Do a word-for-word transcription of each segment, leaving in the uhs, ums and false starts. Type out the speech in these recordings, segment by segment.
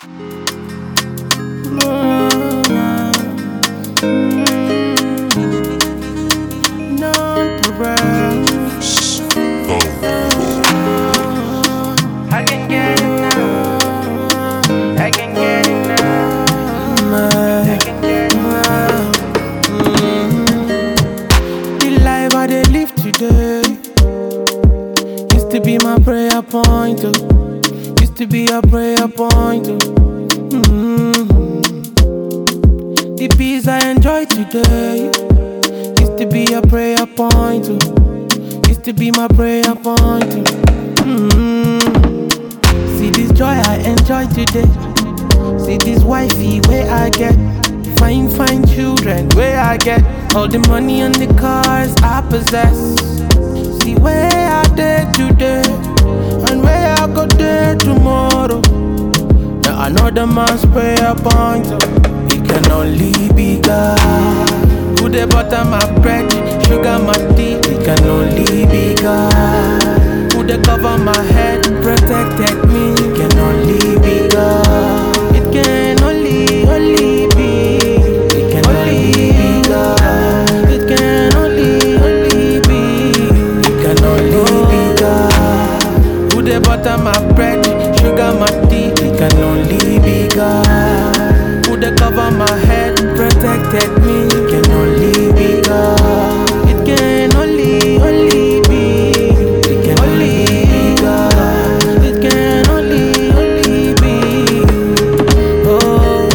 Point to, used to be a prayer point to. Mm-hmm. The peace I enjoy today used to be a prayer point to, used to be my prayer point to. Mm-hmm. See this joy I enjoy today. See this wifey where I get, fine fine children where I get, all the money and the cars I possess. See where I did today and where I go there tomorrow. Now another man's prayer point. It can only be God. Who they butter my bread, sugar my tea. It can only be God. Who they cover my head, protected me. It can only be God. It can only, only be. It can only be God. It can only, only be. It can only be God. Who they butter my bread, sugar my tea. It can only be God. Who they cover my head, protected me. It can only be God. It can only, only be. It can only be God. It can only, only be. Oh,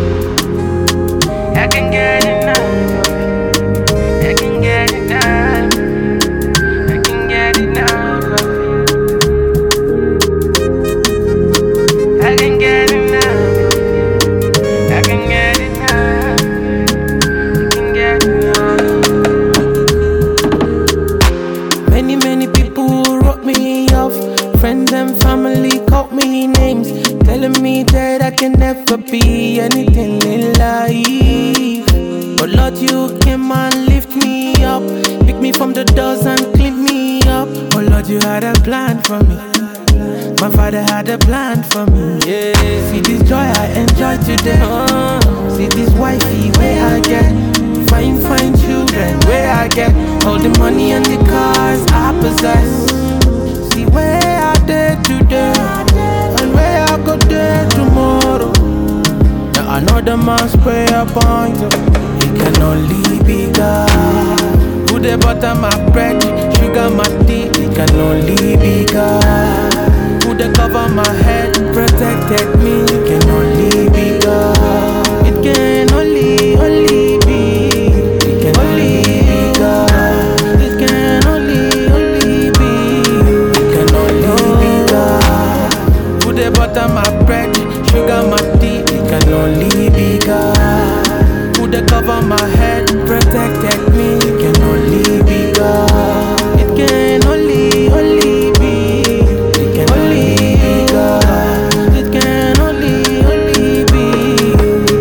I can get enough. I can get enough. I can get enough of it. I can get enough. I can get enough. I can get enough. Many, many people wrote me off. Friends and family called me names, telling me that I can never be anything in life. But Lord, you came and lift me up, pick me from the dust and clean me up. Oh Lord, you had a plan for me. My father had a plan for me. Yeah. See this joy I enjoy today. Uh, see this wifey where I get, fine fine children where I get, all the money and the cars I possess. See where I did today and where I go there tomorrow. Now another man's prayer point. It can only be God. Who they butter my bread, sugar my tea. It can only be God. Who they cover my head, protected me. It can only be God. It can only, only be. It can only be God. It can only, only be. It can only be God. Who they butter my bread, sugar my tea. It can only be God. Who they cover my head, protected me. It can only be God. It can only, only be. It can only be God. It can only, only be.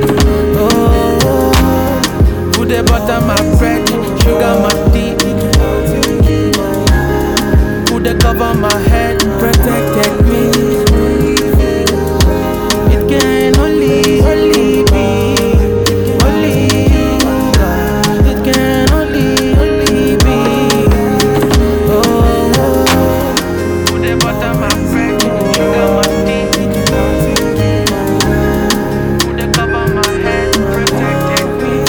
Oh, who they butter my bread, sugar my tea. Who they cover my head, protected me. It can only, only be. Only God. It can only, only be. Oh, who they butter my bread, sugar my tea. Who they cover my head, protected me.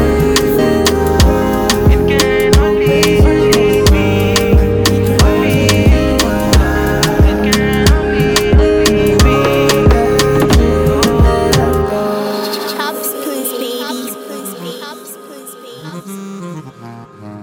It can only, only be. Only God. It can only, only be. Oh, Top spoons, baby. Top spoons, baby. Top spoons, baby.